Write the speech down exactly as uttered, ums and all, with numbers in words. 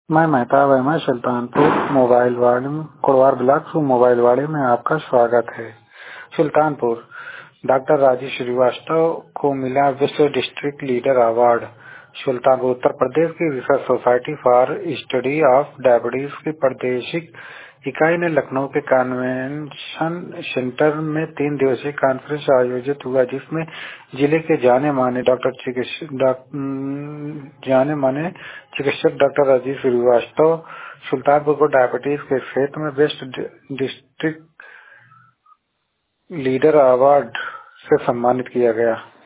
मैं Mehtab Ahmad Sultanpur mobile ward में Kotwar block mobile वाड़े में आपका स्वागत है। सुल्तानपुर डॉक्टर राजीव श्रीवास्तव को मिला विश्व district leader award. Sultanpur Uttar Pradesh की research society for study of diabetes की प्रादेशिक इकाई ने लखनऊ के कन्वेंशन सेंटर में तीन दिवसीय कॉन्फ्रेंस आयोजित हुआ, जिसमें जिले के जाने माने डॉक्टर चिकित्सक जाने माने चिकित्सक डॉक्टर राजीव श्रीवास्तव सुल्तानपुर को डायबिटीज के क्षेत्र में बेस्ट डिस्ट्रिक्ट लीडर अवार्ड से सम्मानित किया गया।